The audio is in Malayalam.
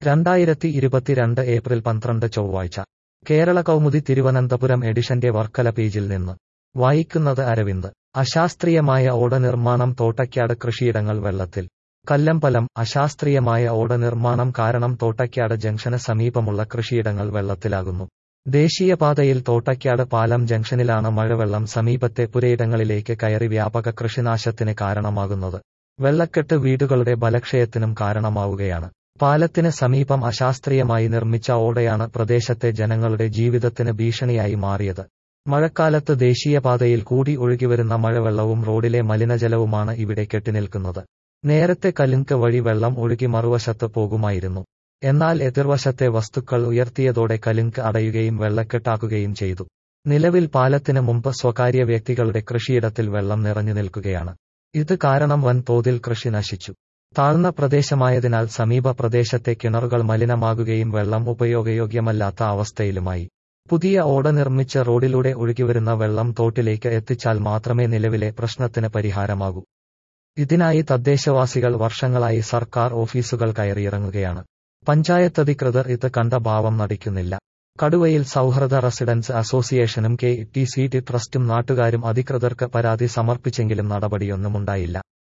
2022 ഏപ്രിൽ 12 ചൊവ്വാഴ്ച കേരള കൗമുദി തിരുവനന്തപുരം എഡിഷന്റെ വർക്കല പേജിൽ നിന്ന് വായിക്കുന്നത് അരവിന്ദ്. അശാസ്ത്രീയമായ ഓട നിർമ്മാണം തോട്ടയ്ക്കാട് കൃഷിയിടങ്ങൾ വെള്ളത്തിൽ. കല്ലമ്പലം. അശാസ്ത്രീയമായ ഓട നിർമ്മാണം കാരണം തോട്ടയ്ക്കാട് ജംഗ്ഷന് സമീപമുള്ള കൃഷിയിടങ്ങൾ വെള്ളത്തിലാകുന്നു. ദേശീയപാതയിൽ തോട്ടയ്ക്കാട് പാലം ജംഗ്ഷനിലാണ് മഴവെള്ളം സമീപത്തെ പുരയിടങ്ങളിലേക്ക് കയറി വ്യാപക കൃഷിനാശത്തിന് കാരണമാകുന്നത്. വെള്ളക്കെട്ട് വീടുകളുടെ ബലക്ഷയത്തിനും കാരണമാവുകയാണ്. പാലത്തിന് സമീപം അശാസ്ത്രീയമായി നിർമ്മിച്ച ഓടയാണ് പ്രദേശത്തെ ജനങ്ങളുടെ ജീവിതത്തിന് ഭീഷണിയായി മാറിയത്. മഴക്കാലത്ത് ദേശീയപാതയിൽ കൂടി ഒഴുകിവരുന്ന മഴവെള്ളവും റോഡിലെ മലിനജലവുമാണ് ഇവിടെ കെട്ടിനിൽക്കുന്നത്. നേരത്തെ കലുങ്ക് വഴി വെള്ളം ഒഴുകി മറുവശത്ത് പോകുമായിരുന്നു. എന്നാൽ എതിർവശത്തെ വസ്തുക്കൾ ഉയർത്തിയതോടെ കലുങ്ക് അടയുകയും വെള്ളക്കെട്ടാക്കുകയും ചെയ്തു. നിലവിൽ പാലത്തിന് മുമ്പ് സ്വകാര്യ വ്യക്തികളുടെ കൃഷിയിടത്തിൽ വെള്ളം നിറഞ്ഞു നിൽക്കുകയാണ്. ഇത് കാരണം വൻതോതിൽ കൃഷി നശിച്ചു. താഴ്ന്ന പ്രദേശമായതിനാൽ സമീപ പ്രദേശത്തെ കിണറുകൾ മലിനമാകുകയും വെള്ളം ഉപയോഗയോഗ്യമല്ലാത്ത അവസ്ഥയിലുമായി. പുതിയ ഓട നിർമ്മിച്ച് റോഡിലൂടെ ഒഴുകിവരുന്ന വെള്ളം തോട്ടിലേക്ക് എത്തിച്ചാൽ മാത്രമേ നിലവിലെ പ്രശ്നത്തിന് പരിഹാരമാകൂ. ഇതിനായി തദ്ദേശവാസികൾ വർഷങ്ങളായി സർക്കാർ ഓഫീസുകൾ കയറിയിറങ്ങുകയാണ്. പഞ്ചായത്തധികൃതർ ഇത് കണ്ട ഭാവം നടിക്കുന്നില്ല. കടുവയിൽ സൗഹൃദ റെസിഡൻസ് അസോസിയേഷനും KTCT ട്രസ്റ്റും നാട്ടുകാരും അധികൃതർക്ക് പരാതി സമർപ്പിച്ചെങ്കിലും നടപടിയൊന്നുമുണ്ടായില്ല.